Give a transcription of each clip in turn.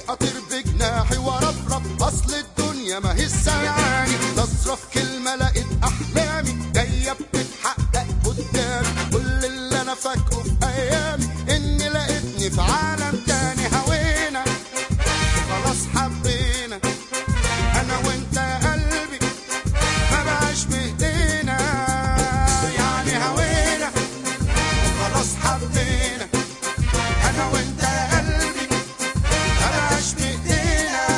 اطير بجناحي وارفرف، اصل الدنيا ما هي سايعاني. نظرة في كلمة لقيت احلامي جاية بتتحقق قدامي. كل اللي انا فاكره في ايامي اني لقيتني في عالم تاني. هوينا وخلاص حبينا انا وانت يا قلبي، ما بقاش بايدينا. يعني هوينا وخلاص حبينا انا وانت يا قلبي، ما بقاش بايدينا.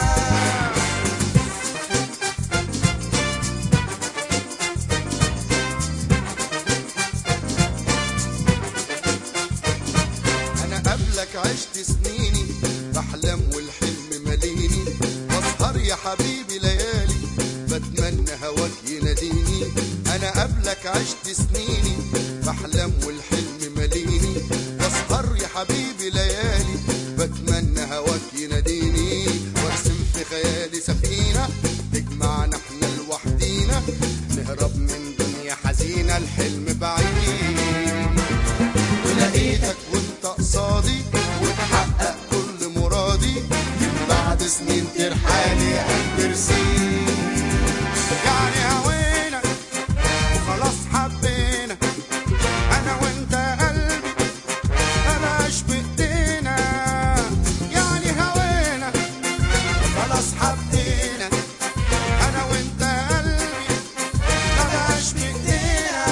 انا قبلك عشت سنيني بحلم والحلم ماليني، بسهر يا حبيبي ليالي بتمنى هواك يناديني. انا قبلك عشت سنيني بحلم والحلم ماليني، بسهر يا حبيبي ليالي بتمنى هواك يناديني. وارسم في خيالي سفينة تجمعنا احنا لوحدينا، نهرب من دنيا حزينة الحلم بعيد. ولقيتك وانت قصادي وتحقق كل مرادي، من بعد سنين ترحالي قلبي رسيم. يعني هوينا وخلاص حبينا انا وانت يا قلبي، ما بقاش بايدينا. يعني هوينا وخلاص حبينا انا وانت يا قلبي، ما بقاش بايدينا.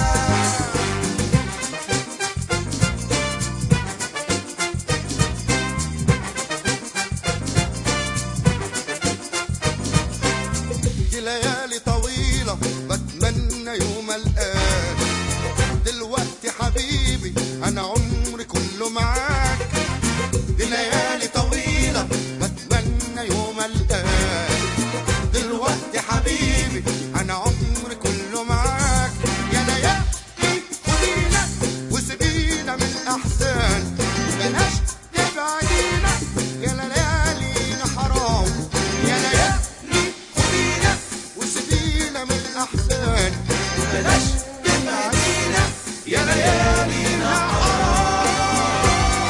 دي ليالي طويلة بتمنى يوم القاك، دلوقتي حبيبي أنا عمري كله معاك. دي ليالي طويلة بتمنى يوم القاك، دلوقتي حبيبي أنا عمري كله معاك. يا ليالي خدينا وسيبينا من الأحزان، بلاش تبعدينا يا ليالينا حرام. يا ليالي خدينا وسيبينا من الأحزان، بلاش تبعدينا يا ليالينا حرام.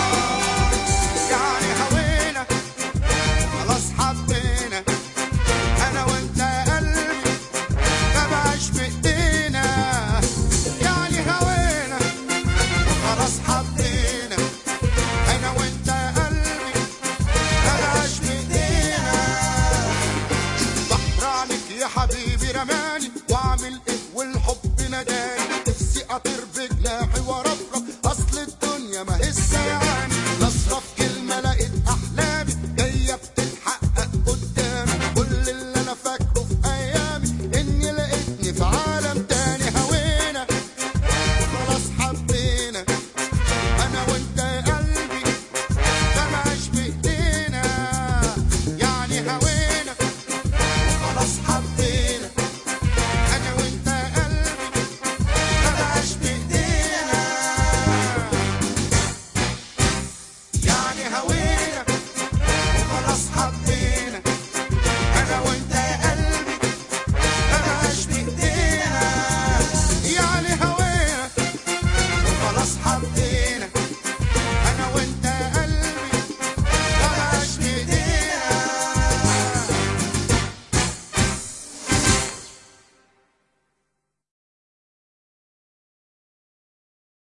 يعني هوينا خلاص حبينا أنا وأنت يا قلبي، ما بقاش بإيدينا. يعني هوينا خلاص حبينا أنا وأنت يا قلبي، ما بقاش بإيدينا. بحر عليك يا حبيبي رماني، وأعمل